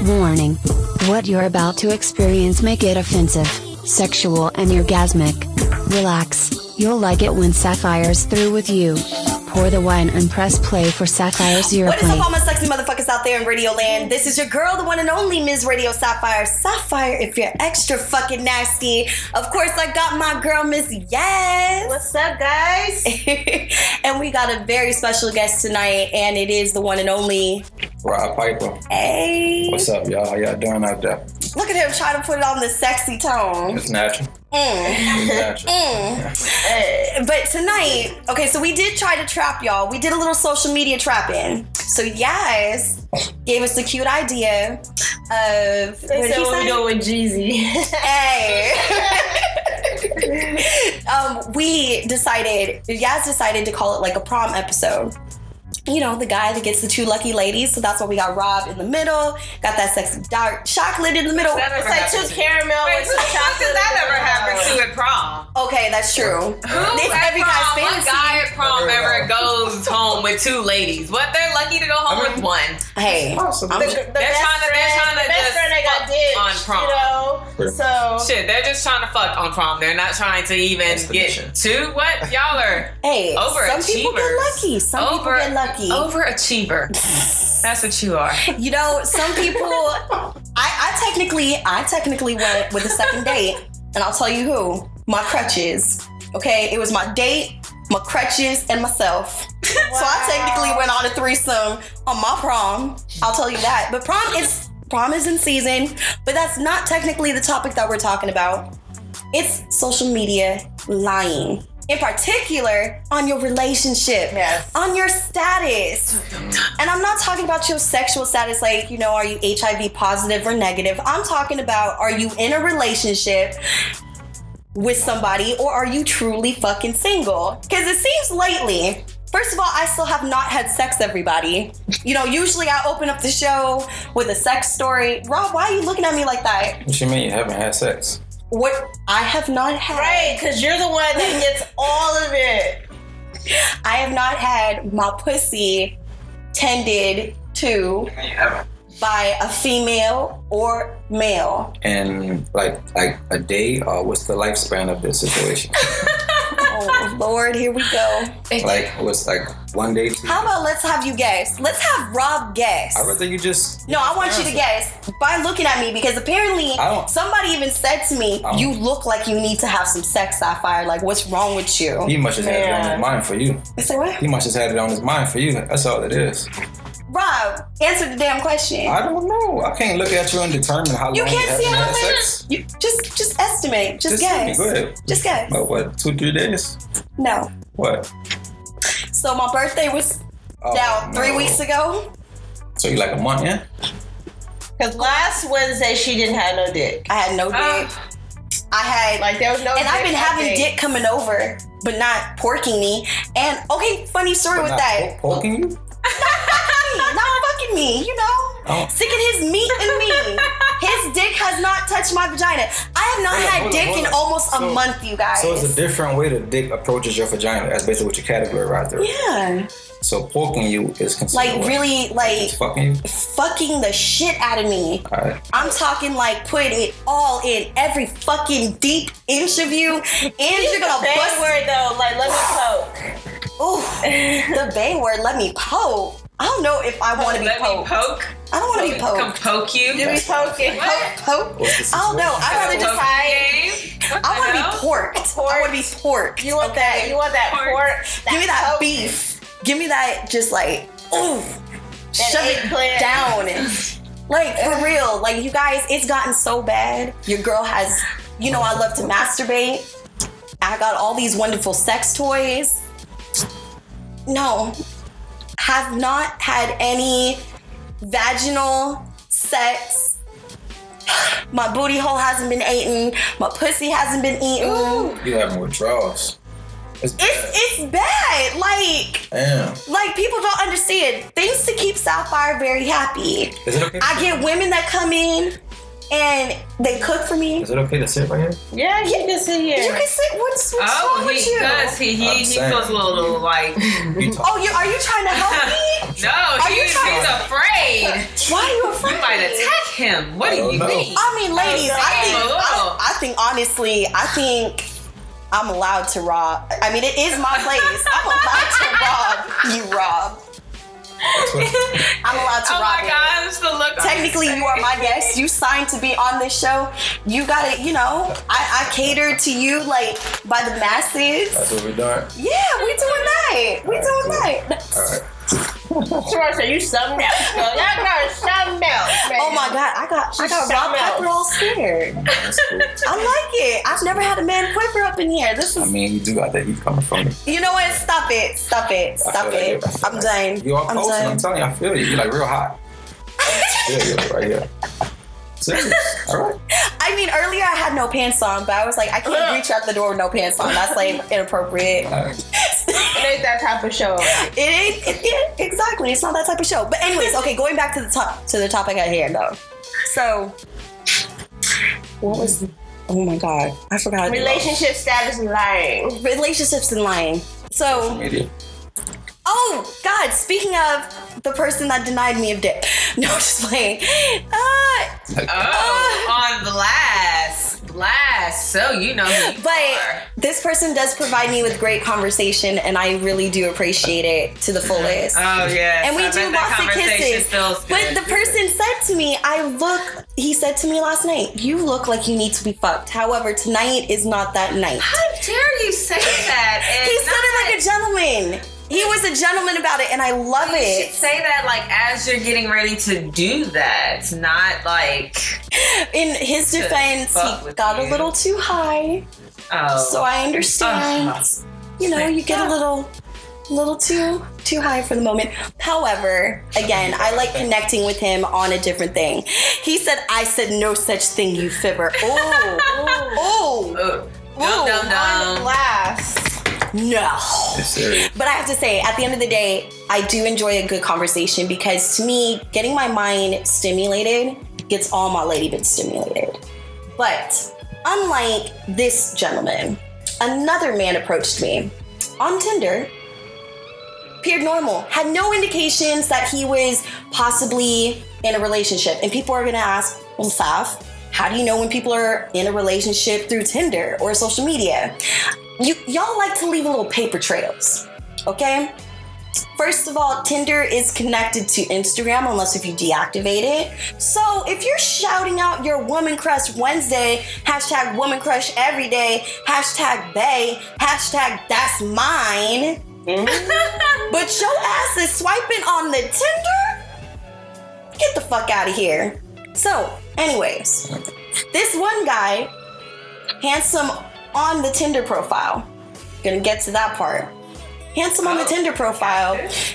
Warning. What you're about to experience may get offensive, sexual and orgasmic. Relax, you'll like it when Sapphire's through with you. Pour the wine and press play for Sapphire's Europlay. What is up, all my sexy motherfuckers out there in Radio Land? This is your girl, the one and only Ms. Radio Sapphire. Sapphire, if you're extra fucking nasty. Of course, I got my girl, Miss Yes. What's up, guys? And we got a very special guest tonight, and it is the one and only Rob Piper. Hey. What's up, y'all? How y'all doing out there? Look at him trying to put it on the sexy tone. It's natural. It's natural. But tonight, okay, so we did try to trap y'all. We did a little social media trapping. So Yaz gave us the cute idea of... They said what we doing with Jeezy. Hey. Yaz decided to call it like a prom episode. You know, the guy that gets the two lucky ladies. So that's why we got Rob in the middle. Got that sexy dark chocolate in the middle. It's like two caramel with some chocolate. Does that ever happen to at prom? Okay, that's true. What guy at prom ever goes home with two ladies? What? They're lucky to go home with one. Hey. The They're trying to best friend they got ditched, on prom. you know? So Shit, they're just trying to fuck on prom. They're not trying to even get two. What? Y'all are hey, overachievers. Some people get lucky. Some people get lucky. Overachiever. That's what you are. You know, some people. I technically went with a second date, and I'll tell you who. My crutches. Okay, it was my date, my crutches, and myself. Wow. So I technically went on a threesome on my prom. I'll tell you that. But prom is in season, but that's not technically the topic that we're talking about. It's social media lying. In particular, on your relationship, yes. On your status. And I'm not talking about your sexual status, like, you know, are you HIV positive or negative? I'm talking about, are you in a relationship with somebody, or are you truly fucking single? Because it seems lately, first of all, I still have not had sex, everybody. You know, usually I open up the show with a sex story. Rob, why are you looking at me like that? What you mean you haven't had sex? What? I have not had. Right, because you're the one that gets all of it. I have not had my pussy tended to by a female or male. And like a day, or what's the lifespan of this situation? Oh Lord, here we go. Like what's like 1 day? How about let's have you guess? Let's have Rob guess. I'd rather you just. No, I want you to guess by looking at me, because apparently somebody even said to me, "You look like you need to have some sex, Sapphire. Like, what's wrong with you?" He must have had it on his mind for you. You say what? He must have had it on his mind for you. That's all it is. Rob, answer the damn question. I don't know. I can't look at you and determine how long you can't see haven't how had sex. You just estimate. Just guess. Go ahead. Just guess. About what? 2-3 days? No. What? So my birthday was now 3 weeks ago. So you like a month, yeah? Because last Wednesday she didn't have no dick. I had no dick. I had like there was no. And dick I've been having dick coming over, but not porking me. And okay, funny story with that. Porking you? Not fucking me, you know? Sticking his meat in me. His dick has not touched my vagina. I have not had dick in almost a month, you guys. So it's a different way the dick approaches your vagina. That's basically what you categorize there. Yeah. So poking you is considered like what? Really like fucking you? Fucking the shit out of me. Alright. I'm talking like putting it all in, every fucking deep inch of you, and you're gonna bust word though, like let me poke. Ooh, the bang word, let me poke. I don't know if I want to be poked. Poke? I don't want to be poked. Come poke you? You be poking. Poke? I don't know. I'd rather just hide. I want to be porked. I want to be porked. You want that? You want that pork? Give me that beef. Give me that. Just like ooh, shove it down. Like for real. Like you guys, it's gotten so bad. Your girl has. You know, I love to masturbate. I got all these wonderful sex toys. No. Have not had any vaginal sex. My booty hole hasn't been eaten. My pussy hasn't been eaten. Ooh. You have withdrawals. It's bad. Like, damn. Like people don't understand things to keep Sapphire very happy. Is it okay? I get women that come in and they cook for me. Is it okay to sit right here? Yeah, you can sit here. You can sit. What's wrong with you? Because he feels a little like. Are you trying to help me? No, he's afraid. Why are you afraid? You might attack him. What do you mean? I mean, ladies, I think honestly, I think I'm allowed to rob. I mean, it is my place. I'm allowed to rob you, Rob. I'm allowed to rob. Oh my God, it's the look. Technically, you are my guest. You signed to be on this show. You got it. You know, I cater to you like by the masses. That's what we're doing. Yeah, we doing that. We doing that. All right. Sure, you something else. Y'all got something else. Man. Oh my God, I got Rob Pepper all scared. That's cool. I like it. I've never had a man quiver up in here. This is. I mean, you do got that heat coming from me. You know what? Stop it. I'm done. You all close, and I'm telling you, I feel you. You're like real hot. Yeah, you're right here. Serious. All right. I mean, earlier I had no pants on, but I was like, I can't reach out the door with no pants on. That's like inappropriate. It ain't that type of show. It ain't exactly. It's not that type of show. But anyways, okay, going back to the topic at hand though. So, what was? Oh my God, I forgot. Relationship status and lying. Relationships and lying. So. Media. Oh God! Speaking of the person that denied me of dick. No, just playing. On blast. So you know who you But are. this person does provide me with great conversation, and I really do appreciate it to the fullest. Oh yeah. And we do lots of kisses. But the person said to me, he said to me last night, you look like you need to be fucked. However, tonight is not that night. How dare you say that? He said it like a gentleman. He was a gentleman about it, and I love You it. should say that like as you're getting ready to do that, not like. In his defense, he got a little too high. Oh. So I understand. You know, you get a little too high for the moment. However, again, I like connecting with him on a different thing. He said, I said no such thing, you fibber. Oh. Dum. Blast. No. It's serious. But I have to say, at the end of the day, I do enjoy a good conversation because to me, getting my mind stimulated gets all my lady bits stimulated. But unlike this gentleman, another man approached me on Tinder, appeared normal, had no indications that he was possibly in a relationship. And people are going to ask, well, Saf, how do you know when people are in a relationship through Tinder or social media? Y'all like to leave little paper trails, okay? First of all, Tinder is connected to Instagram unless if you deactivate it. So if you're shouting out your Woman Crush Wednesday, hashtag Woman Crush every day, hashtag bae, hashtag that's mine, but your ass is swiping on the Tinder, get the fuck out of here. So, anyways, this one guy, handsome on the Tinder profile. Gonna get to that part. Handsome on the Tinder profile.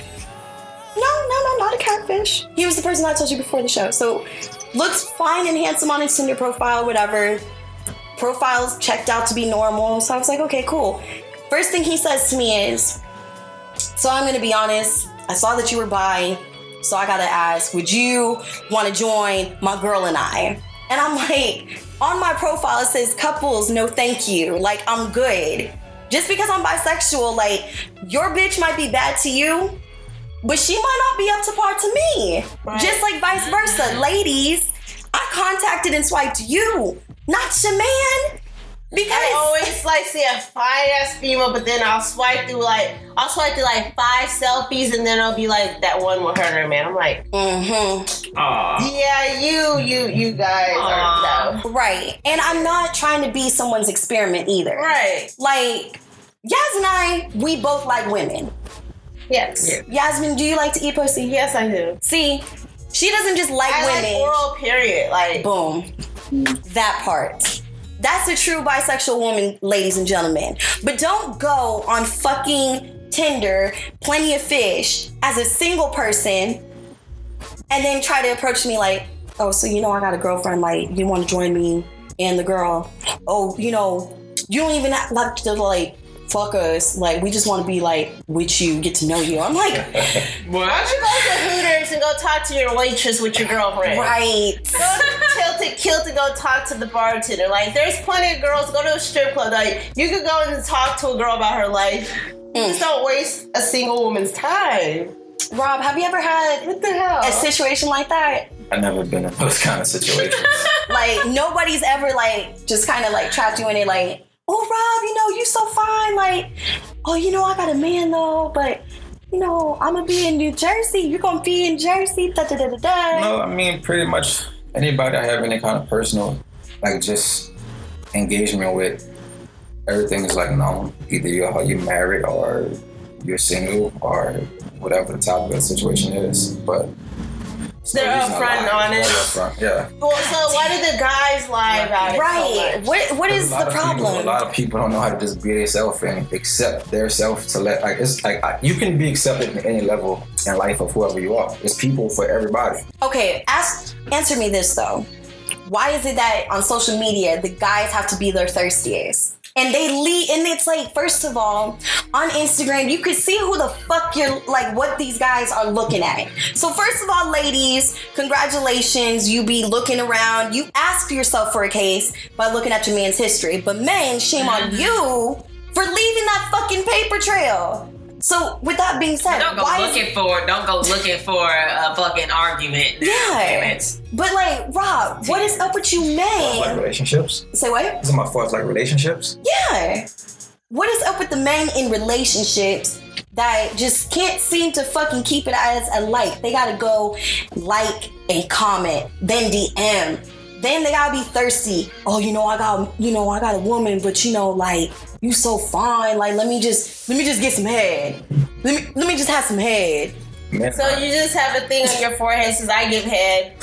No, not a catfish. He was the person I told you before the show. So looks fine and handsome on his Tinder profile, whatever. Profiles checked out to be normal. So I was like, okay, cool. First thing he says to me is, so I'm gonna be honest, I saw that you were bi, so I gotta ask, would you wanna join my girl and I? And I'm like, on my profile it says couples, no thank you. Like, I'm good. Just because I'm bisexual, like, your bitch might be bad to you, but she might not be up to par to me. Right. Just like vice versa. Ladies, I contacted and swiped you, not your man. Because I always like see a fine ass female, but then I'll swipe through like 5 selfies, and then I'll be like that one with her and her man. I'm like, yeah, you guys are no. Right. And I'm not trying to be someone's experiment either. Right. Like, Yas and I, we both like women. Yes. Yeah. Yasmin, do you like to eat pussy? Yes, I do. See, she doesn't just like women. I like oral, period. Like, boom. That part. That's a true bisexual woman, ladies and gentlemen. But don't go on fucking Tinder, Plenty of Fish, as a single person, and then try to approach me like, oh, so you know I got a girlfriend, like, you want to join me and the girl? Oh, you know, you don't even have to, like, fuck us. Like, we just want to be, like, with you, get to know you. I'm like, why don't you go to Hooters and go talk to your waitress with your girlfriend? Right. Go to Tilted to kill to go talk to the bartender. Like, there's plenty of girls go to a strip club. Like, you could go and talk to a girl about her life. Just don't waste a single woman's time. Rob, have you ever had What the hell? a situation like that? I've never been in those kind of situations. Like, nobody's ever, like, just kind of, like, trapped you in it, like, oh, Rob, you know, you so fine. Like, oh, you know, I got a man, though, but, you know, I'm going to be in New Jersey. You're going to be in Jersey. Da, da, da, da, da. No, I mean, pretty much anybody I have any kind of personal, like, just engagement with, everything is, like, known. Either you're married or you're single or whatever the topic of the situation is, but they're upfront and honest. Yeah. Well, so why do the guys lie about it? Right. So What is the problem? A lot of people don't know how to just be themselves and accept their self to let, like, it's like, you can be accepted at any level in life of whoever you are. It's people for everybody. Okay, answer me this, though. Why is it that on social media, the guys have to be their thirstiest? And they lead, and it's like, first of all, on Instagram, you could see who the fuck you're, like, what these guys are looking at. So first of all, ladies, congratulations, you be looking around. You ask yourself for a case by looking at your man's history. But men, shame on you for leaving that fucking paper trail. So with that being said, don't go looking for a fucking argument. Yeah. But like, Rob, what is up with you men? Like relationships? Say what? Is it my fault, like relationships? Yeah. What is up with the men in relationships that just can't seem to fucking keep it as a like? They gotta go like and comment, then DM. Then they gotta be thirsty. Oh, I got a woman, but like, you so fine. Like, let me just get some head. Let me just have some head. Man, so you just have a thing on your forehead says I give head.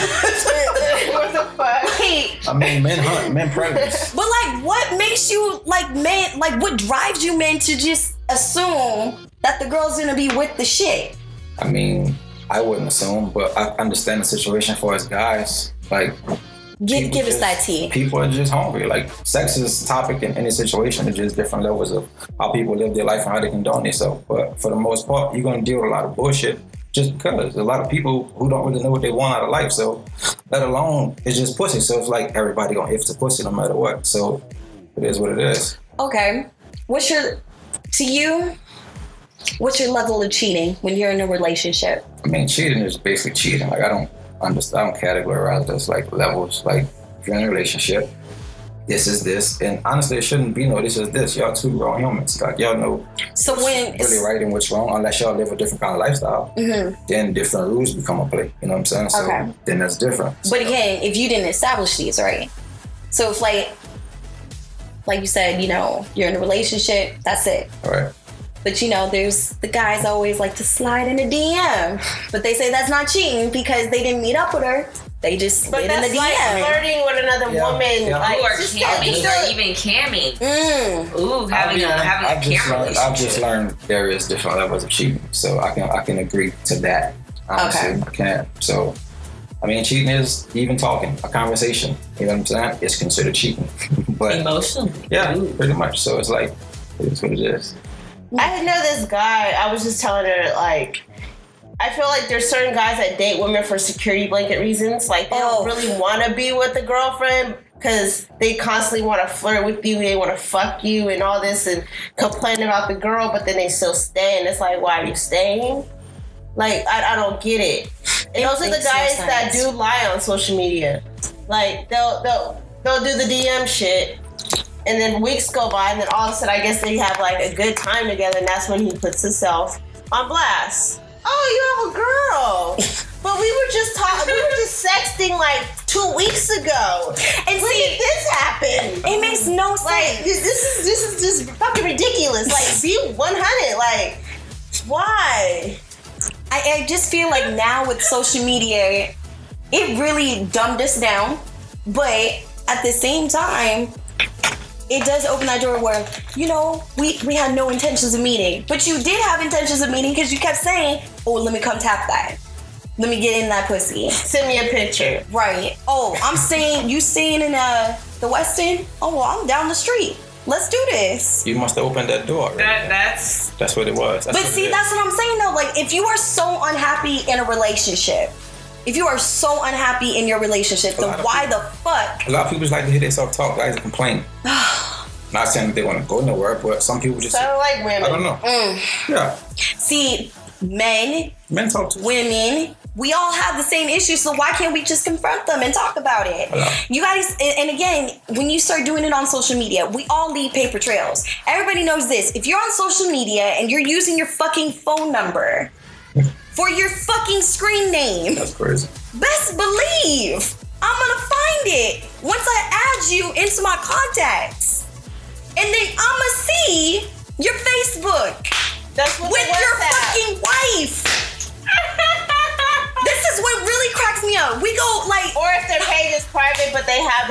What the fuck? Wait. I mean, men hunt, men predators. But like, what makes you like men? Like, what drives you men to just assume that the girl's gonna be with the shit? I mean, I wouldn't assume, but I understand the situation for us guys. Like, give us that tea. People are just hungry. Like, sex is a topic in any situation. It's just different levels of how people live their life and how they condone themselves. But for the most part, you're going to deal with a lot of bullshit just because there's a lot of people who don't really know what they want out of life. So, let alone, it's just pussy. So, it's like everybody going to if to pussy no matter what. So, it is what it is. Okay. What's your level of cheating when you're in a relationship? I mean, cheating is basically cheating. Like, I don't categorize those like levels. Like, if you're in a relationship, this is this, and honestly, it shouldn't be no this is this. Y'all two grown humans. Like, y'all know so when really right and what's wrong, unless y'all live a different kind of lifestyle. Mm-hmm. Then different rules become a play. You know what I'm saying? So okay. Then that's different. But again, if you didn't establish these, right? So if like you said, you're in a relationship, that's it. All right. But there's the guys always like to slide in a DM. But they say that's not cheating because they didn't meet up with her. They just slid in the DM. Like flirting with another woman. Yeah. Like, or camming, or even camming. Ooh, having a camera relationship. I've just learned there is different levels of cheating. So I can agree to that. Honestly, okay. I can. So, I mean, cheating is even talking, a conversation. You know what I'm saying? It's considered cheating. But emotionally. Yeah, pretty much. So it's like, it is what it is. I know this guy, I was just telling her, like, I feel like there's certain guys that date women for security blanket reasons. Like, they don't really want to be with the girlfriend because they constantly want to flirt with you, they want to fuck you and all this and complain about the girl, but then they still stay. And it's like, why are you staying? Like, I don't get it. And those are the guys that do lie on social media. Like, they'll do the DM shit. And then weeks go by, and then all of a sudden, I guess they have like a good time together, and that's when he puts himself on blast. Oh, you have a girl, but we were just sexting like 2 weeks ago, and when did this happen? It makes no sense. Like this is just fucking ridiculous. Like, be 100. Like, why? I just feel like now with social media, it really dumbed us down, but at the same time, it does open that door where, we had no intentions of meeting. But you did have intentions of meeting because you kept saying, oh, let me come tap that. Let me get in that pussy. Send me a picture. Right. Oh, I'm staying, you staying in the West End? Oh, well, I'm down the street. Let's do this. You must have opened that door. Right? That's what it was. That's what I'm saying though. Like, if you are so unhappy in a relationship, If you are so unhappy in your relationship, then why the fuck? A lot of people just like to hear themselves talk. Guys complain. Not saying that they want to go nowhere, but some people just... Sound like women. I don't know. Yeah. See, men talk too. Women, we all have the same issues, so why can't we just confront them and talk about it? You guys, and again, when you start doing it on social media, we all leave paper trails. Everybody knows this. If you're on social media and you're using your fucking phone number for your fucking screen name, that's crazy. Best believe I'm gonna find it once I add you into my contacts. And then I'ma see your Facebook with your fucking wife. This is what really cracks me up. We go like, or if their page is private, but they have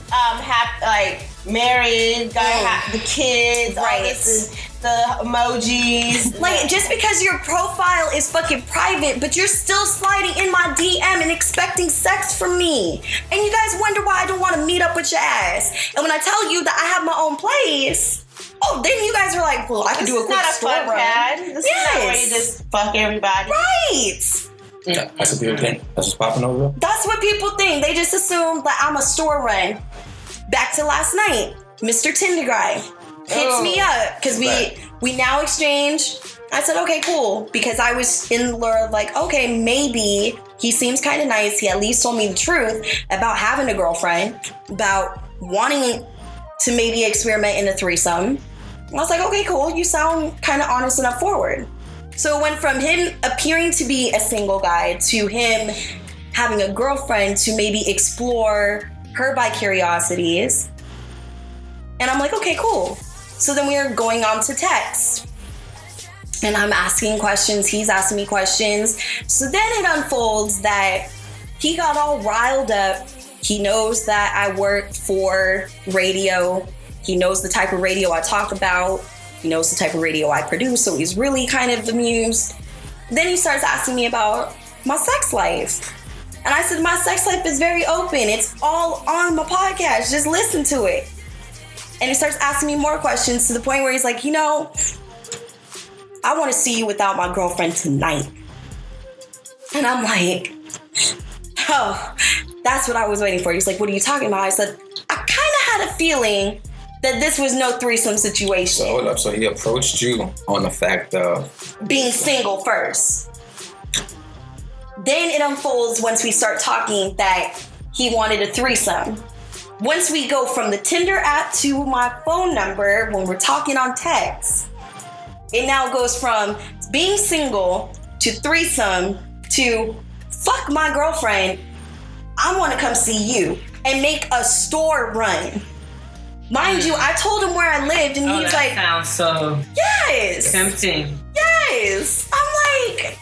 the married guy, the kids, right? All this, the emojis. Like, just because your profile is fucking private, but you're still sliding in my DM and expecting sex from me. And you guys wonder why I don't want to meet up with your ass. And when I tell you that I have my own place, then you guys are like, well, I can do a quick store run. This is not where you just fuck everybody. Right. Yeah, that's what people think. That's what's popping over. That's what people think. They just assume that I'm a store run. Back to last night, Mr. Tinder guy hits me up because we now exchange. I said, okay, cool, because I was in the lure of like, okay, maybe he seems kind of nice. He at least told me the truth about having a girlfriend, about wanting to maybe experiment in a threesome. I was like, okay, cool. You sound kind of honest enough forward. So it went from him appearing to be a single guy to him having a girlfriend to maybe explore her bi curiosities. And I'm like, okay, cool. So then we are going on to text. And I'm asking questions. He's asking me questions. So then it unfolds that he got all riled up. He knows that I work for radio. He knows the type of radio I talk about. He knows the type of radio I produce, so he's really kind of amused. Then he starts asking me about my sex life. And I said, my sex life is very open. It's all on my podcast. Just listen to it. And he starts asking me more questions to the point where he's like, you know, I want to see you without my girlfriend tonight. And I'm like, oh, that's what I was waiting for. He's like, what are you talking about? I said, I kind of had a feeling that this was no threesome situation. So hold up. So he approached you on the fact of being single first. Then it unfolds once we start talking that he wanted a threesome. Once we go from the Tinder app to my phone number, when we're talking on text, it now goes from being single to threesome to fuck my girlfriend. I want to come see you and make a store run. Mind you, I told him where I lived, and he's like, sounds so tempting. Yes. I'm like,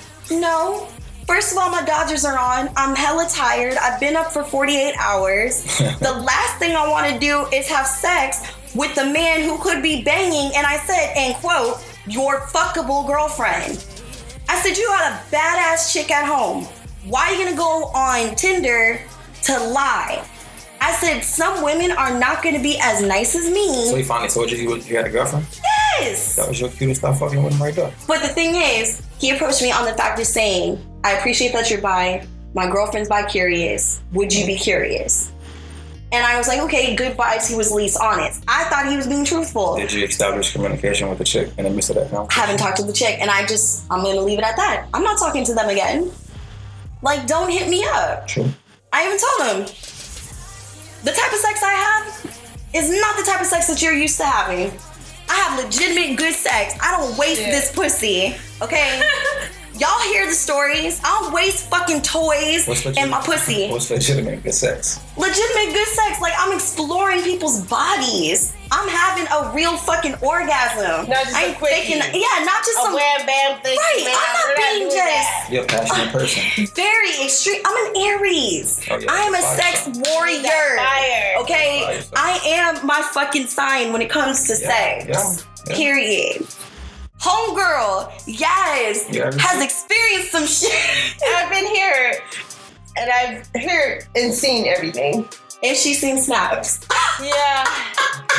no. First of all, my Dodgers are on. I'm hella tired. I've been up for 48 hours. The last thing I want to do is have sex with the man who could be banging, and I said, and quote, your fuckable girlfriend. I said, you got a badass chick at home. Why are you going to go on Tinder to lie? I said, some women are not going to be as nice as me. So he finally told you you had a girlfriend? Yes! That was your cutest stuff fucking with him right there. But the thing is, he approached me on the fact of saying, I appreciate that you're bi. My girlfriend's bi-curious. Would you be curious? And I was like, okay, good vibes. He was at least honest. I thought he was being truthful. Did you establish communication with the chick in the midst of that conversation? I haven't talked to the chick, and I'm going to leave it at that. I'm not talking to them again. Like, don't hit me up. True. I even told him, the type of sex I have is not the type of sex that you're used to having. I have legitimate good sex. I don't waste this pussy, okay? Y'all hear the stories. I don't waste fucking toys and my pussy. What's legitimate good sex? Legitimate good sex, like I'm exploring people's bodies. I'm having a real fucking orgasm. Not just a quickie. Not just some wham bam thing. Right, I'm not being just. You're a passionate person. Very extreme. I'm an Aries. Oh, yeah, I am a sex warrior. Fire. Okay, I am my fucking sign when it comes to sex. Yeah. Period. Homegirl, has experienced some shit. I've been here, and I've heard and seen everything. And she's seen snaps. Yeah.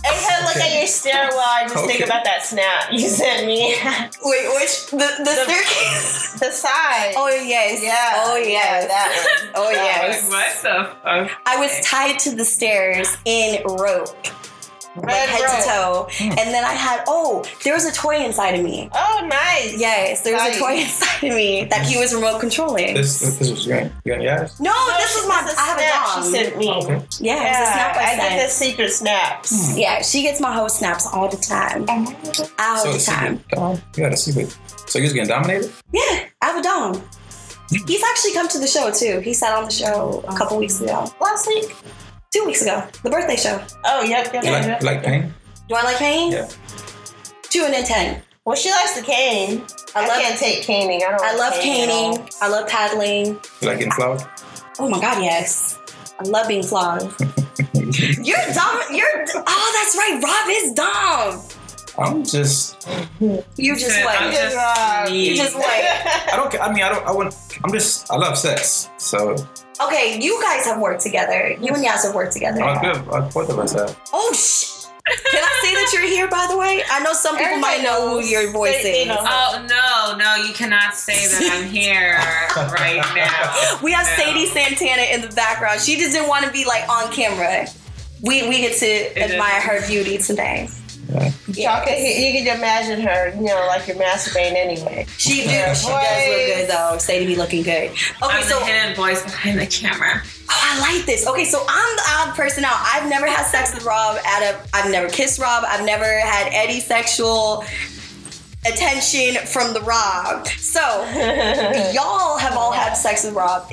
Every time I look at your stairwell, I just think about that snap you sent me. Wait, which the staircase? The side. Oh yes. Yeah. Oh yes. Yeah, that one. Oh yes. What the fuck? I was tied to the stairs in rope. Like head to toe. And then I had, there was a toy inside of me. Oh, nice. Yes, there was a toy inside of me that he was remote controlling. This was you and yours? No, this was my, I have a dog. She sent me. Okay. Yeah, it was a snap I get the sent. secret snaps. Yeah, she gets my whole snaps all the time. All the time. You got a secret. So you was getting dominated? Yeah, I have a dog. He's actually come to the show too. He sat on the show a couple weeks ago. Last week? 2 weeks ago. The birthday show. Oh, yep. You like pain? Do I like pain? Yeah. 2 and then 10. Well, she likes the cane. I can't take caning. I love caning. I love paddling. You like getting flogged? Oh my God, yes. I love being flogged. You're dumb. That's right. Rob is dumb. I'm just. You just what? You just what? I don't. I mean, I wouldn't. I love sex. So. Okay, you guys have worked together. You and Yas have worked together. Good. Both of us have. Oh shit. Can I say that you're here, by the way? I know some people might know who your voice is. Oh, no, you cannot say that I'm here right now. We have Sadie Santana in the background. She just didn't want to be like on camera. We get to admire her beauty today. Yeah. You can imagine her, like you're masturbating anyway. She does look good though. Sadie be looking good. Okay, I'm the hidden voice behind the camera. Oh, I like this. Okay, so I'm the odd person out. I've never had sex with Rob. I've never kissed Rob. I've never had any sexual attention from the Rob. So y'all have all had sex with Rob.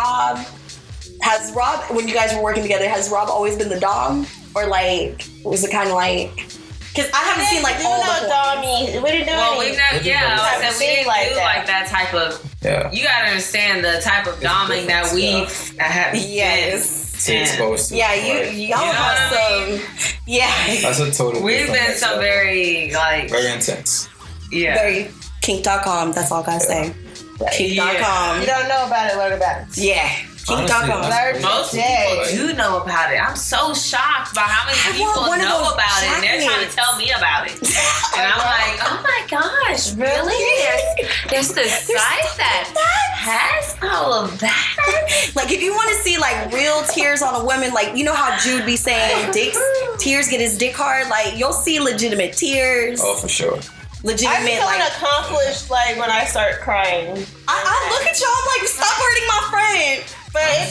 Has Rob, when you guys were working together, has Rob always been the dom, or like was it kind of like? Because I haven't seen like all the Dommy. What are you doing? Well, we've never, we didn't do like that type of. Yeah. You gotta understand the type of doming that we've had. Yes. Exposed to. Yeah, y'all have some. Yeah. That's a total. We've been some very intense. Yeah. Very kink.com. That's all I gotta say. Kink.com. You don't know about it, learn about it. Yeah. Kink.com. Most people do know about it. I'm so shocked by how many people know about it, and they're trying to tell me about it. And I'm like, oh my gosh, really? There's this site that has all of that. Like, if you want to see like real tears on a woman, like you know how Jude be saying tears get his dick hard. Like you'll see legitimate tears. Oh, for sure. Legitimate. I feel accomplished like when I start crying. I look at y'all. I'm like, stop hurting my friend. But it's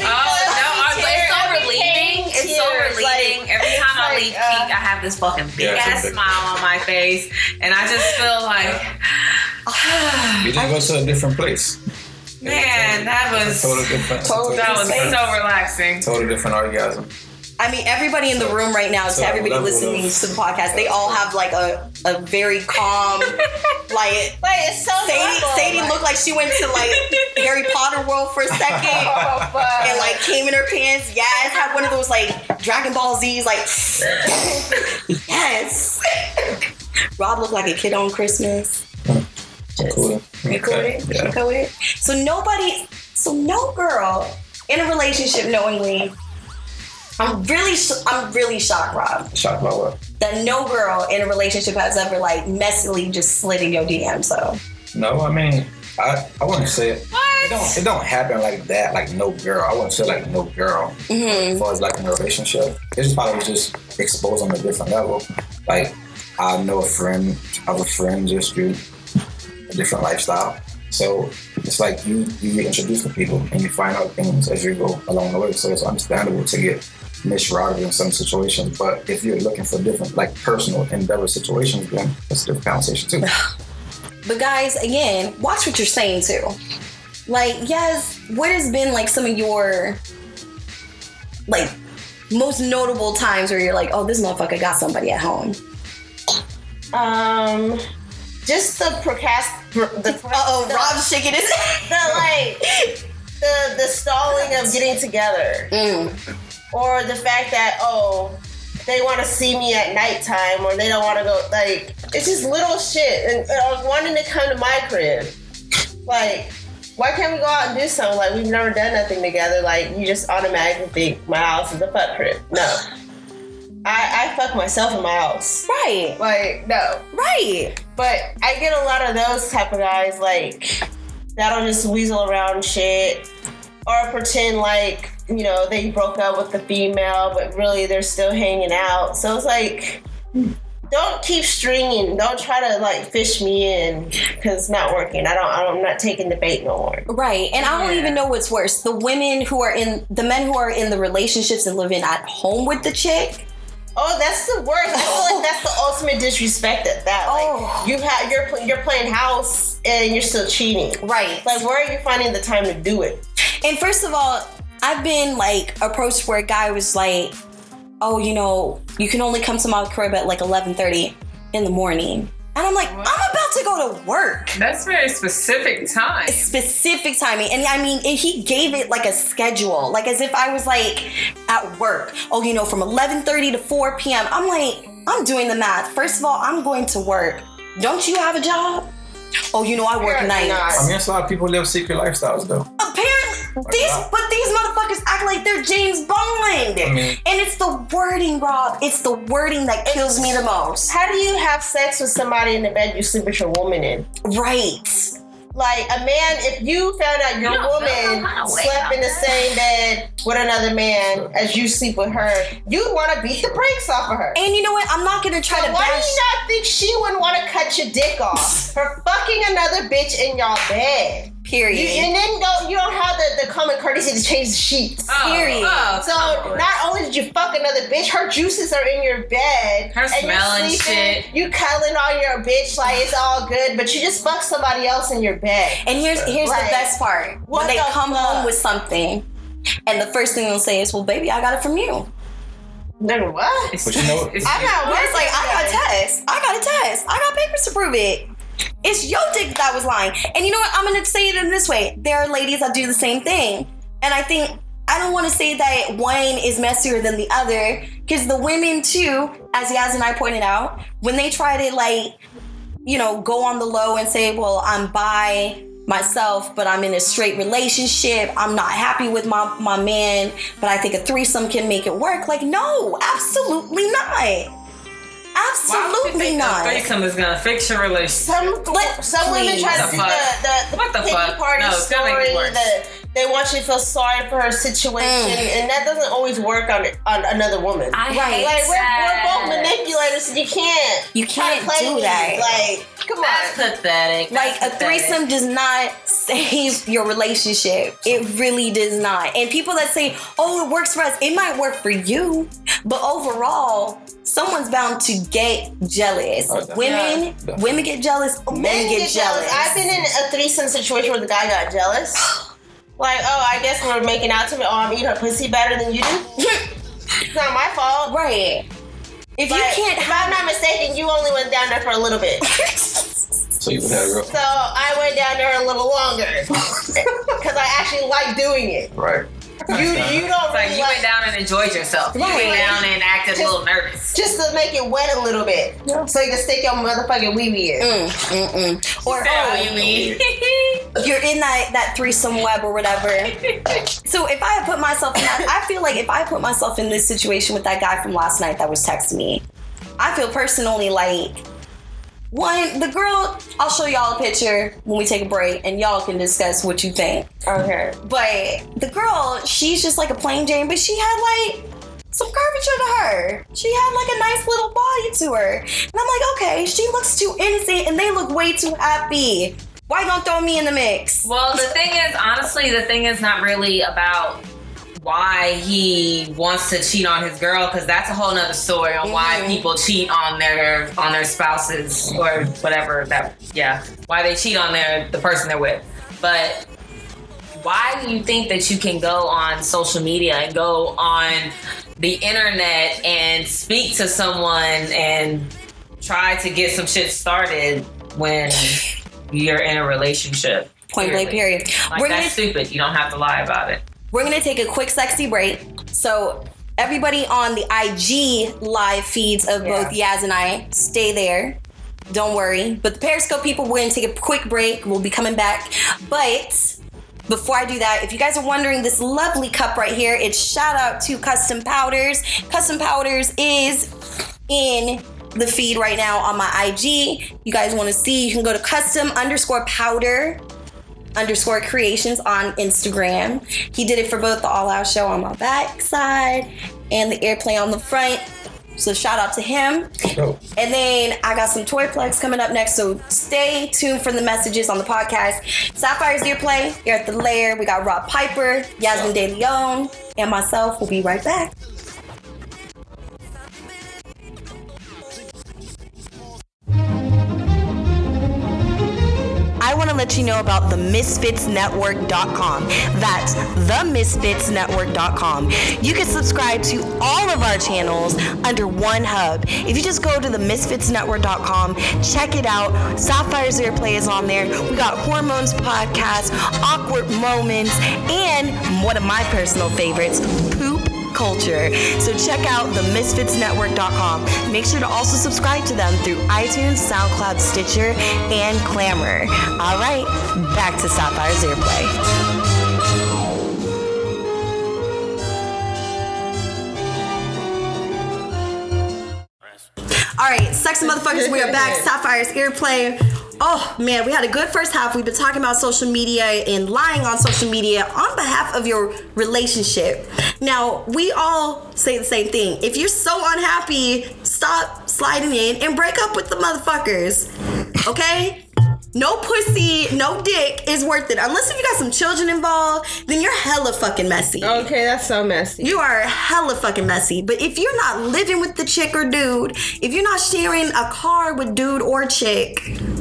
so relieving. It's so relieving. Every time I leave Kink, I have this fucking big ass smile on my face, and I just feel like you just go to a different place. Man, that was so relaxing. Totally different orgasm. I mean, everybody in the room right now, to everybody listening to the podcast, they all have like a very calm, like it's so Sadie looked like she went to like Harry Potter world for a second and like came in her pants. Yes, had one of those like Dragon Ball Z's, like yes. Rob looked like a kid on Christmas. Cool. You cool with it? You cool with it? So no girl in a relationship knowingly. I'm really shocked, Rob. Shocked about what? That no girl in a relationship has ever like messily just slid in your DM. So no, I mean, I wouldn't say it. What? It don't happen like that. Like no girl. I wouldn't say like no girl. As far as like in a relationship, it's just probably just exposed on a different level. Like I know a friend of a friend just do a different lifestyle. So it's like you get introduced to people and you find out things as you go along the way. So it's understandable to get misrouted in some situations. But if you're looking for different like personal endeavor situations, then it's a different conversation too. But guys, again, watch what you're saying too. Like, yes, what has been like some of your like most notable times where you're like, oh, this motherfucker got somebody at home? Just the Rob's shaking his head. The stalling of getting together. Or the fact that, they want to see me at nighttime or they don't want to go, like, it's just little shit. And I was wanting to come to my crib. Like, why can't we go out and do something? Like, we've never done nothing together. Like, you just automatically think my house is a fuck crib. No. I fuck myself in my house. Right. Like, no. Right. But I get a lot of those type of guys, like, that'll just weasel around shit. Or pretend like, you know, they broke up with the female, but really they're still hanging out. So it's like, don't keep stringing. Don't try to like fish me in because it's not working. I'm not taking the bait no more. Right. And I don't even know what's worse. The men who are in the relationships and living at home with the chick. Oh, that's the worst. I feel like that's the ultimate disrespect at that. Like you're playing house and you're still cheating. Right. Like, where are you finding the time to do it? And first of all, I've been like approached where a guy was like, oh, you know, you can only come to my crib at like 11:30 in the morning. And I'm like, what? I'm about to go to work. That's very specific time. Specific timing. And I mean, he gave it like a schedule, like as if I was like at work. Oh, you know, from 11:30 to 4 p.m. I'm like, I'm doing the math. First of all, I'm going to work. Don't you have a job? Oh, you know, I work nights. I mean, it's a lot of people live secret lifestyles, though. Apparently, these motherfuckers act like they're James Bond. I mean, and it's the wording, Rob. It's the wording that kills me the most. How do you have sex with somebody in the bed you sleep with your woman in? Right. Like, a man, if you found out your woman slept in the same bed with another man as you sleep with her, you'd want to beat the brakes off of her. And you know what? I'm not going to try to why do you not think she wouldn't want to cut your dick off for fucking another bitch in y'all bed? Period. And then you don't have the common courtesy to change the sheets. Period. So not only did you fuck another bitch, her juices are in your bed. Her smelling shit. You cuddling on your bitch like it's all good, but you just fuck somebody else in your bed. And here's like, the best part. When they come home with something, and the first thing they'll say is, well, baby, I got it from you. Nigga, what? But you know, it's like, I got tests. I got papers to prove it. It's your dick that was lying. And you know what? I'm going to say it in this way. There are ladies that do the same thing. And I don't want to say that one is messier than the other. Because the women too, as Yaz and I pointed out, when they try to like, you know, go on the low and say, well, I'm bi myself, but I'm in a straight relationship. I'm not happy with my man, but I think a threesome can make it work. Like, no, absolutely not. Absolutely not. A threesome is gonna fix your relationship. Some women try to do the pity party story. They want you to feel sorry for her situation, and that doesn't always work on another woman. We're both manipulators, so you can't do that. Like, come on, that's pathetic. Like, a threesome does not save your relationship. It really does not. And people that say, "Oh, it works for us," it might work for you, but overall, someone's bound to get jealous. Women get jealous. Men get jealous. I've been in a threesome situation where the guy got jealous. Like, oh, I guess we're making out to me. Oh, I'm eating her pussy better than you do. It's not my fault. Right. If I'm not mistaken, you only went down there for a little bit. So you would have a girl. So I went down there a little longer because I actually like doing it. Right. You don't really you went down and enjoyed yourself. You went down and acted a little nervous. Just to make it wet a little bit. So you can stick your motherfucking wee-wee in. Or you're in that threesome web or whatever. So if I had put myself in that, I feel like if I put myself in this situation with that guy from last night that was texting me, I feel personally like, one, the girl, I'll show y'all a picture when we take a break and y'all can discuss what you think. Okay. But the girl, she's just like a plain Jane, but she had like some curvature to her. She had like a nice little body to her. And I'm like, okay, she looks too innocent and they look way too happy. Why don't throw me in the mix? Well, the thing is not really about why he wants to cheat on his girl, because that's a whole nother story on why people cheat on their spouses or whatever why they cheat on the person they're with. But why do you think that you can go on social media and go on the internet and speak to someone and try to get some shit started when you're in a relationship? Point blank period. Like, that's stupid. You don't have to lie about it. We're going to take a quick sexy break. So everybody on the IG live feeds of both Yaz and I, stay there. Don't worry. But the Periscope people, we're going to take a quick break. We'll be coming back. But before I do that, if you guys are wondering, this lovely cup right here, it's shout out to Custom Powders. Custom Powders is in the feed right now on my IG. You guys want to see, you can go to custom_powder_creations on Instagram. He did it for both the All Out show on my back side and the airplay on the front. So shout out to him. Oh. And then I got some toy plugs coming up next, so stay tuned for the messages on the podcast. Sapphire's Earplay, you're at the Lair. We got Rob Piper, Yasmin De Leon, and myself. We'll be right back. I want to let you know about themisfitsnetwork.com. That's themisfitsnetwork.com. You can subscribe to all of our channels under one hub. If you just go to themisfitsnetwork.com, check it out. Sapphire's Earplay is on there. We got Hormones Podcast, Awkward Moments, and one of my personal favorites, Poop Culture. So check out themisfitsnetwork.com. Make sure to also subscribe to them through iTunes, SoundCloud, Stitcher, and Clamor. All right, back to Sapphire's Earplay. All right, sexy motherfuckers, we are back. Sapphire's Earplay. Oh man, we had a good first half. We've been talking about social media and lying on social media on behalf of your relationship. Now, we all say the same thing. If you're so unhappy, stop sliding in and break up with the motherfuckers. Okay? No pussy, no dick is worth it. Unless if you got some children involved, then you're hella fucking messy. Okay, that's so messy. You are hella fucking messy. But if you're not living with the chick or dude, if you're not sharing a car with dude or chick,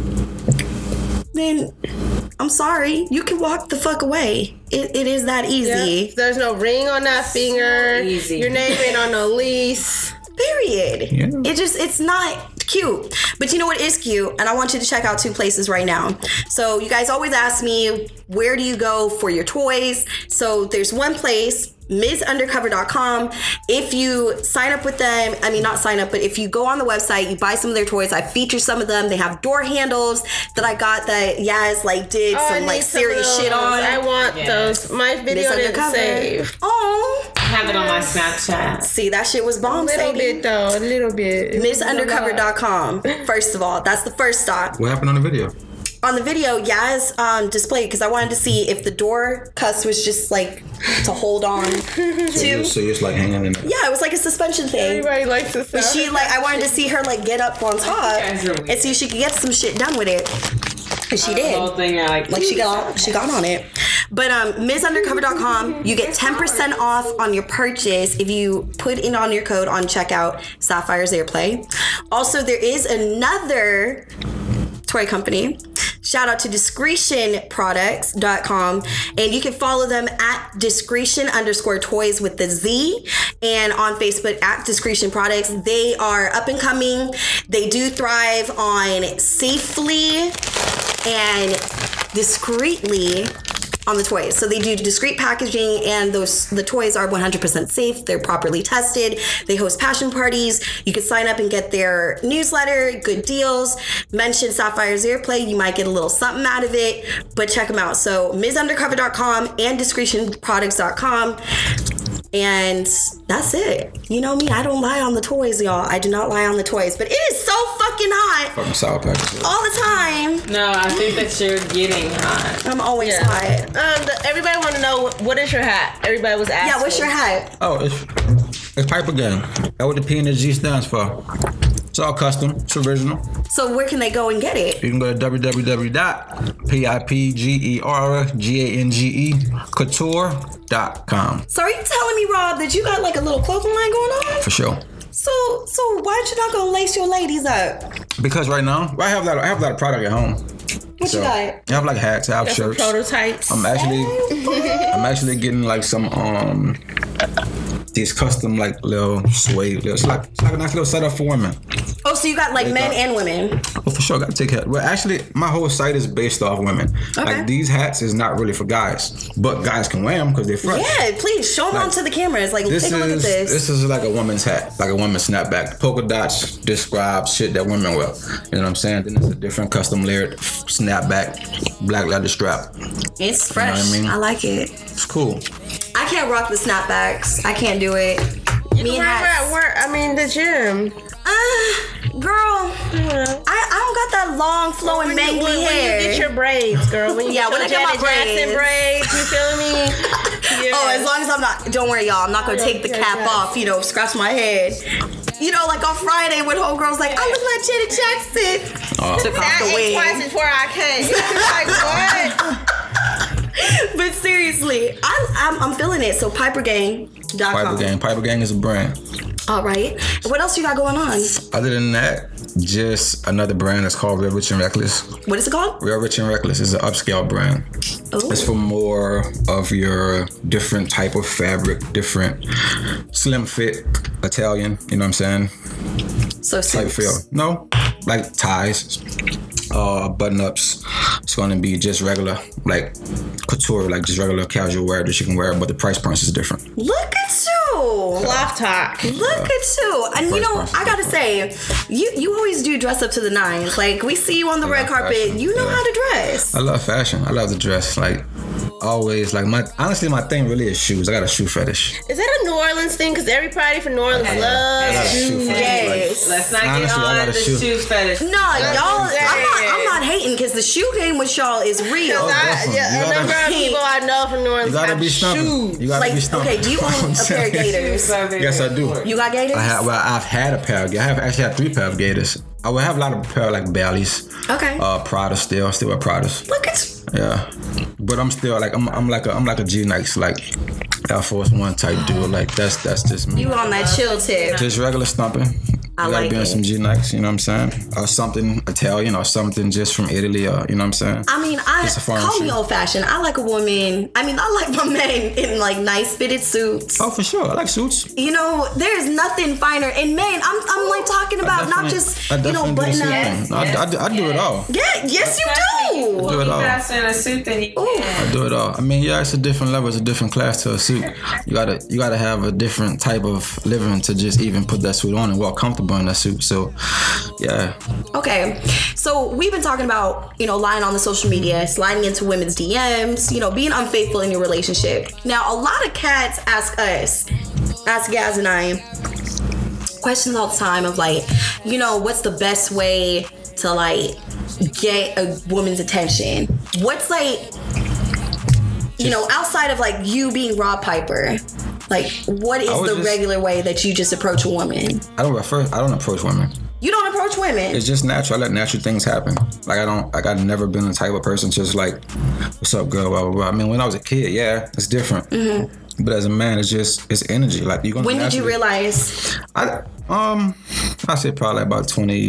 then I'm sorry, you can walk the fuck away. It is that easy. Yeah. There's no ring on that finger. Easy. Your name ain't on no lease. Period. Yeah. It's not cute. But you know what is cute? And I want you to check out two places right now. So you guys always ask me, where do you go for your toys? So there's one place, MsUndercover.com. If you sign up with them, I mean, not sign up, but if you go on the website, you buy some of their toys. I feature some of them. They have door handles that I got that Yaz did some serious shit on. I want those. My video didn't save. Oh. I have it on my Snapchat. See, that shit was bomb. A little bit though. A little bit. MsUndercover.com. First of all, that's the first stop. What happened on the video? On the video, Yaz displayed, because I wanted to see if the door cuss was just like to hold on to. So you're just like hanging in there? Yeah, it was like a suspension thing. Everybody likes this. But I wanted to see her like get up on top and see if she could get some shit done with it. And she did. The whole thing, she got on it. But MsUndercover.com, you get 10% off on your purchase if you put in on your code on checkout, Sapphire's Earplay. Also, there is another toy company. Shout out to discretionproducts.com, and you can follow them at discretion_toys with the Z, and on Facebook at Discretion Products. They are up and coming. They do thrive on safely and discreetly on the toys. So they do discreet packaging, and the toys are 100% safe. They're properly tested. They host passion parties. You can sign up and get their newsletter, good deals. Mention Sapphire's Earplay. You might get a little something out of it, but check them out. So MsUndercover.com and discretionproducts.com. And that's it. You know me, I don't lie on the toys, y'all. I do not lie on the toys. But it is so fucking hot. Fucking sour patches. All the time. No, I think that you're getting hot. I'm always hot. Everybody want to know, what is your hat? Everybody was asking. Yeah, what's your hat? Oh, it's Piper Gang. That's what the P and the G stands for. It's all custom. It's original. So where can they go and get it? You can go to www.pipgrange couture.com. So are you telling me, Rob, that you got like a little clothing line going on? For sure. So why don't you not go lace your ladies up? Because right now, I have a lot of product at home. What you got? I have like hats, I have shirts. Prototypes. I'm actually getting like some these custom like little suede. It's like a nice little setup for women. Oh, so you got like men and women. Oh, for sure, gotta take hat. Well, actually, my whole site is based off women. Okay. Like these hats is not really for guys, but guys can wear them because they're fresh. Yeah, please show them onto the cameras. Like, take a look at this. This is like a woman's hat, like a woman's snapback. Polka dots describe shit that women wear. You know what I'm saying? Then it's a different custom layered snapback, black leather strap. It's fresh. You know what I mean? I like it. It's cool. I can't rock the snapbacks. I can't do it. You can wear at work. I mean, the gym. Girl, I don't got that long flowing mangly hair. When you get your braids, girl. When you get when I get my Jackson braids, you feel me? Yeah. Oh, as long as I'm not. Don't worry, y'all. I'm not gonna take the cap off. You know, scratch my head. You know, like on Friday when homegirls like, I look like Janet Jackson. Took off the wig. Twice before I came. Like what? But seriously, I'm feeling it. So PiperGang.com. Piper Gang is a brand. All right. What else you got going on? Other than that, just another brand that's called Real Rich and Reckless. What is it called? Real Rich and Reckless is an upscale brand. Ooh. It's for more of your different type of fabric, different slim fit Italian, you know what I'm saying? So Type suits. feel. No, like ties, button ups. It's gonna be just regular, like couture, like just regular casual wear that you can wear, but the price point is different. Look at you. Cloth talk. Look at you. And you know, I gotta say, you always do dress up to the nines. Like, we see you on the red carpet. Fashion. You know how to dress. I love fashion. I love to dress. Like, always. Like, honestly, my thing really is shoes. I got a shoe fetish. Is that a New Orleans thing? Because everybody from New Orleans loves shoes. Yes. Let's not get on the shoe fetish. No, y'all, I'm not hating because the shoe game with y'all is real. A number of people I know from New Orleans You gotta have be stumping. shoes. You gotta be Like, stumping. okay, do you own a pair of gators? Yes, I do. You got gators? I've had a pair of gators. I have actually had 3 pair of gators. I would have a lot of pair of like Baileys. Okay. Prada still wear Pradas. Look at Yeah, but I'm still like I'm like a G Nikes like Air Force One type dude. Like that's just me. you on that chill tip. Just regular stumping. I You gotta like be on it. some G Nikes, you know what I'm saying? Or something Italian or something just from Italy, or you know what I'm saying? I mean, Just a foreign call me shoe. old fashioned. I like a woman. I mean, I like my men in like nice fitted suits. Oh, for sure. I like suits. You know, there's nothing finer. And men, I'm like talking about not just button up. I do it all. Yeah, yes you do. Do it all. Faster in a suit than he I do it all. I mean, yeah, it's a different level. It's a different class to a suit. You gotta have a different type of living to just even put that suit on and walk comfortable in that suit. So, yeah. Okay, so we've been talking about, you know, lying on the social media, sliding into women's DMs, you know, being unfaithful in your relationship. Now, a lot of cats ask Gaz and I, questions all the time of like, you know, what's the best way to like get a woman's attention? What's like, you know, outside of like you being Rob Piper, like what is the regular way that you just approach a woman? I don't approach women. You don't approach women. It's just natural. I let natural things happen. I've never been the type of person just like, what's up, girl? Blah, blah, blah. I mean, when I was a kid, yeah, it's different. Mm-hmm. But as a man, it's energy. Like you gonna. When did you realize? I say probably about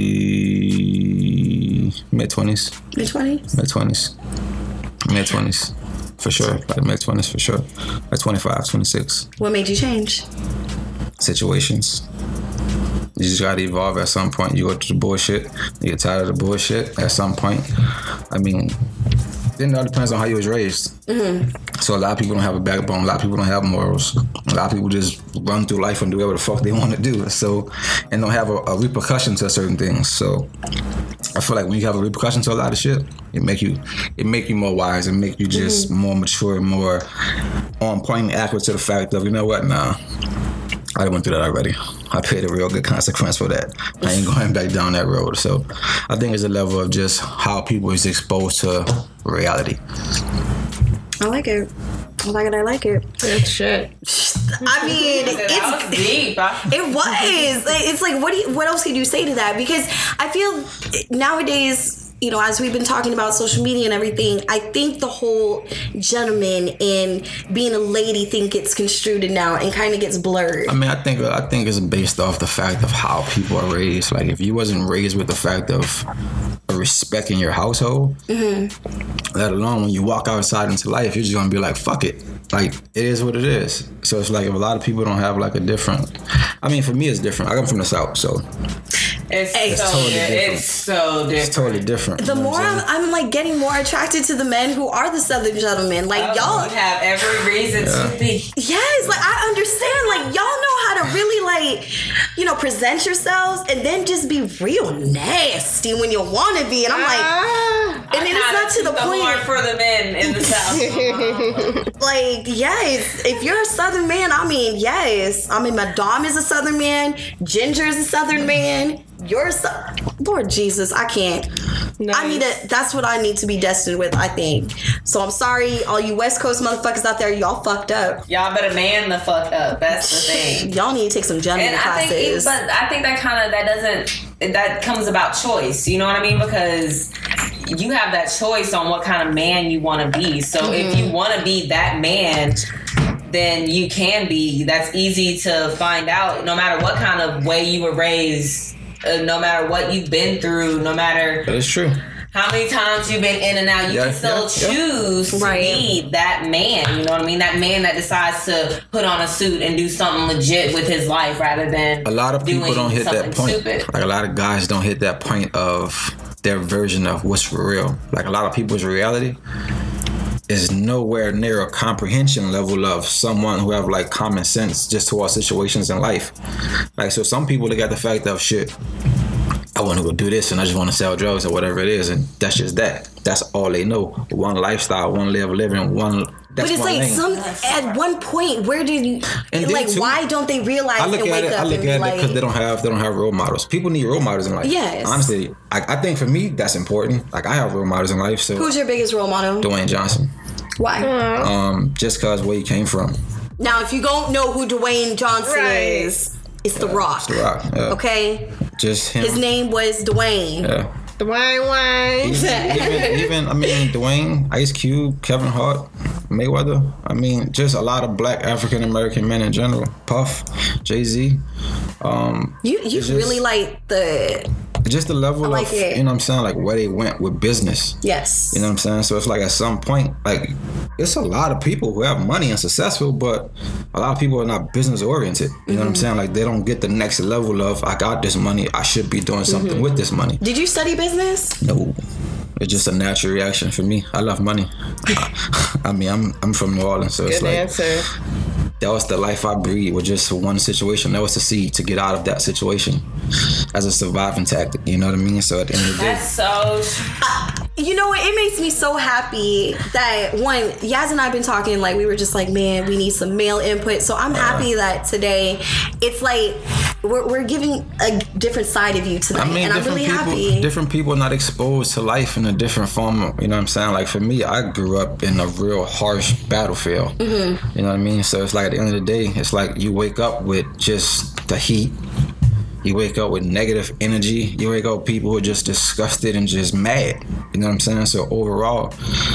20, mid-20s. Mid-20s? Mid-20s. For sure. Like mid-20s for sure. Like 25, 26. What made you change? Situations. You just gotta evolve at some point. You go through the bullshit. You get tired of the bullshit at some point. I mean, then it all depends on how you was raised. Mm-hmm. So a lot of people don't have a backbone. A lot of people don't have morals. A lot of people just run through life and do whatever the fuck they want to do. So, and don't have a repercussion to certain things. So I feel like when you have a repercussion to a lot of shit, it make you more wise and make you just more mature, more on point and accurate to the fact of, you know what, nah, I went through that already. I paid a real good consequence for that. I ain't going back down that road. So I think it's a level of just how people is exposed to reality. I like it. I like it. That's shit. I mean, That was deep. It was. It's like, what else could you say to that? Because I feel nowadays, you know, as we've been talking about social media and everything, I think the whole gentleman and being a lady thing gets construed now and kind of gets blurred. I mean, I think it's based off the fact of how people are raised. Like, if you wasn't raised with the fact of respect in your household, let alone when you walk outside into life, you're just gonna be like, fuck it. Like, it is what it is. So it's like, if a lot of people don't have like a different, I mean, for me it's different. I come from the South, so It's so different. It's totally different. The more I'm like getting more attracted to the men who are the Southern gentlemen. Like y'all have every reason to be. Yes, like I understand. Like y'all know how to really like, present yourselves and then just be real nasty when you want to be. And I'm like, and then it's not to the point for the men in the South. Like, yes, if you're a Southern man, I mean, yes. I mean, my Dom is a Southern man. Ginger is a Southern man. Lord Jesus, I can't. Nice. That's what I need to be destined with, I think. So I'm sorry, all you West Coast motherfuckers out there, y'all fucked up. Y'all better man the fuck up. That's the thing. Y'all need to take some gentleman classes. But I think that comes about choice. You know what I mean? Because you have that choice on what kind of man you want to be. So if you want to be that man, then you can be. That's easy to find out no matter what kind of way you were raised, no matter what you've been through, no matter... That is true. How many times you've been in and out, you can still choose to be that man. You know what I mean? That man that decides to put on a suit and do something legit with his life rather than a lot of people don't hit that point. Stupid. Like a lot of guys don't hit that point of their version of what's for real. Like a lot of people's reality is nowhere near a comprehension level of someone who have like common sense just towards situations in life. Like, so some people look at the fact of shit, I want to go do this and I just want to sell drugs or whatever it is, and that's just that. That's all they know. One lifestyle, one way of living, one. That's but it's like at one point, where did you why don't they realize and wake up? I look at it because they don't have role models. People need role models in life. Yes. Honestly, I think for me that's important. Like I have role models in life. So who's your biggest role model? Dwayne Johnson. Why? Just cause where he came from. Now, if you don't know who Dwayne Johnson is, it's The Rock. It's The Rock. Yeah. Okay. Just him. His name was Dwayne. Yeah. Dwayne. Even Dwayne, Ice Cube, Kevin Hart, Mayweather. I mean, just a lot of black African American men in general. Puff, Jay-Z. You really like the... Just the level of, you know what I'm saying, like where they went with business. Yes. You know what I'm saying? So it's like at some point, like, it's a lot of people who have money and successful, but a lot of people are not business oriented. You know what I'm saying? Like, they don't get the next level of, I got this money, I should be doing something with this money. Did you study business? No. It's just a natural reaction for me. I love money. I mean, I'm from New Orleans, so it's like... Good answer. That was the life I breathed, with just one situation. That was the seed to get out of that situation as a surviving tactic. You know what I mean? So at the end of the day, that's so. You know what? It makes me so happy that Yaz and I have been talking. Like we were just like, man, we need some male input. So I'm happy that today it's like we're giving a different side of you tonight, and I'm really happy. Different people are not exposed to life in a different form. You know what I'm saying? Like for me, I grew up in a real harsh battlefield. You know what I mean? So it's like at the end of the day, it's like you wake up with just the heat. You wake up with negative energy. You wake up with people who are just disgusted and just mad. You know what I'm saying? So overall,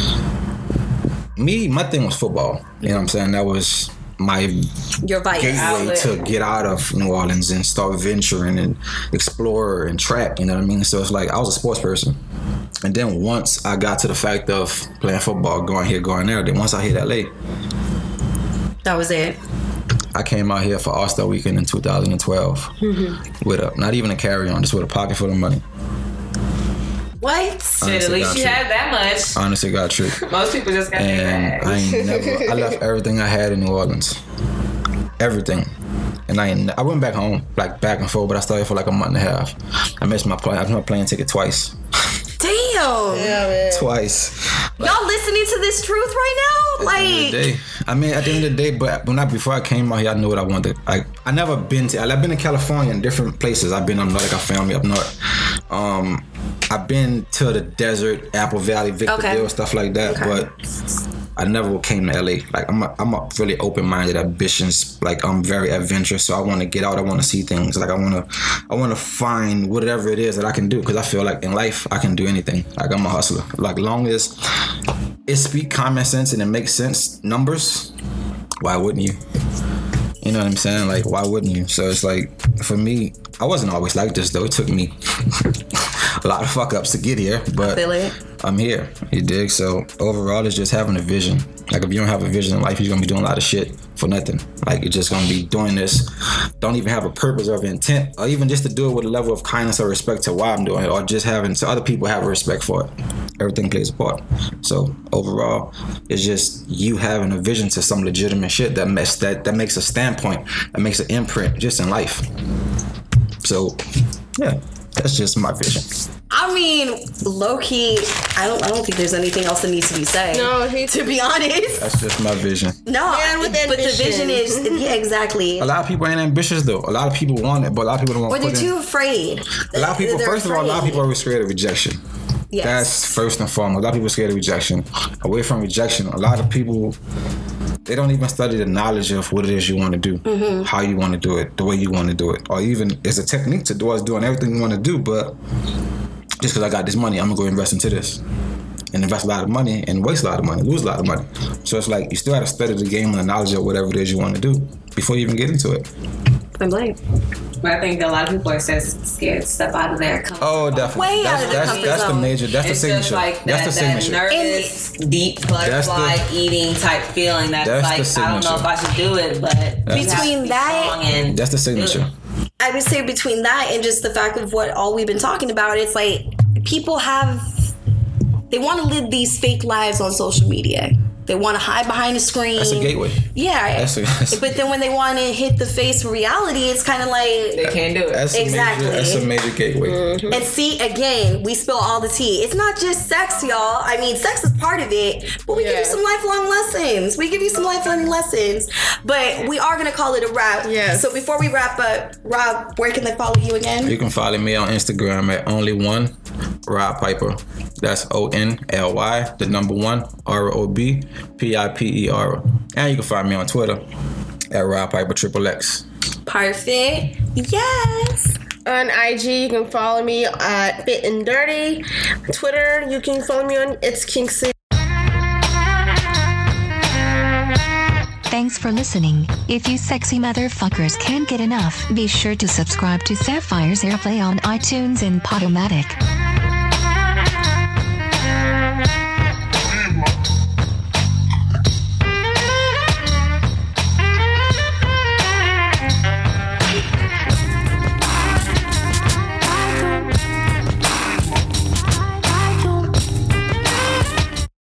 my thing was football. You know what I'm saying? That was your gateway to get out of New Orleans and start venturing and explore and track. You know what I mean? So it's like I was a sports person. And then once I got to the fact of playing football, going here, going there, then once I hit LA, that was it. I came out here for All-Star Weekend in 2012 with not even a carry-on, just with a pocket full of money. What? Shit, at least you had that much. Honestly, got tricked. Most people just got their I left everything I had in New Orleans. Everything. And I went back home, like back and forth, but I stayed for like a month and a half. I missed my plane ticket twice. Damn. Yeah, man. Twice. Y'all listening to this truth right now? Like, at the end of the day, but before I came out here, I knew what I wanted. I've been to California and different places. I've been up north, I got family up north. I've been to the desert, Apple Valley, Victorville, stuff like that, but I never came to LA. Like I'm a really open-minded, ambitious. Like I'm very adventurous, so I want to get out. I want to see things. Like I want to find whatever it is that I can do, because I feel like in life I can do anything. Like I'm a hustler. Like long as it speaks common sense and it makes sense, numbers, why wouldn't you? You know what I'm saying? Like why wouldn't you? So it's like for me, I wasn't always like this though. It took me a lot of fuck ups to get here, but I'm here. You dig? So overall, it's just having a vision. Like if you don't have a vision in life, you're gonna be doing a lot of shit for nothing. Like, you're just gonna be doing this, don't even have a purpose or intent, or even just to do it with a level of kindness or respect to why I'm doing it, or just having so other people have a respect for it. Everything plays a part. So overall, it's just you having a vision to some legitimate shit that makes a standpoint, that makes an imprint just in life. So yeah, that's just my vision. I mean, low-key, I don't think there's anything else that needs to be said. No, to be honest. That's just my vision. No, but the vision is, yeah, exactly. A lot of people ain't ambitious though. A lot of people want it, but a lot of people don't want to. Or they're too afraid. A lot of people, first of all, a lot of people are scared of rejection. Yes. That's first and foremost. A lot of people are scared of rejection. Away from rejection, a lot of people, they don't even study the knowledge of what it is you want to do, how you want to do it, the way you want to do it, or even it's a technique to do us doing everything you want to do, but just because I got this money, I'm going to go invest into this. And invest a lot of money and waste a lot of money, lose a lot of money. So it's like you still got to study the game and the knowledge of whatever it is you want to do before you even get into it. I'm blame. But I think a lot of people are scared to step out of their comfort zone. Oh, definitely. That's the major. That's the signature. Just like that's the signature. Nervous, deep butterfly eating type feeling. That's like, I don't know if I should do it, but between that, that's the signature. I would say between that and just the fact of what all we've been talking about, it's like people they want to live these fake lives on social media. They want to hide behind a screen. That's a gateway. Yeah. But then when they want to hit the face of reality, it's kind of like... They can't do it. That's a major gateway. Mm-hmm. And see, again, we spill all the tea. It's not just sex, y'all. I mean, sex is part of it, but we give you some lifelong lessons. But we are going to call it a wrap. Yes. So before we wrap up, Rob, where can they follow you again? You can follow me on Instagram at only1 Rob Piper. That's ONLY, the number 1, ROB. PIPER. And you can find me on Twitter at Rob Piper XXX. Perfect. Yes. On IG, you can follow me at Fit and Dirty. Twitter, you can follow me on It's Kingsley. Thanks for listening. If you sexy motherfuckers can't get enough, be sure to subscribe to Sapphire's Airplay on iTunes and Podomatic.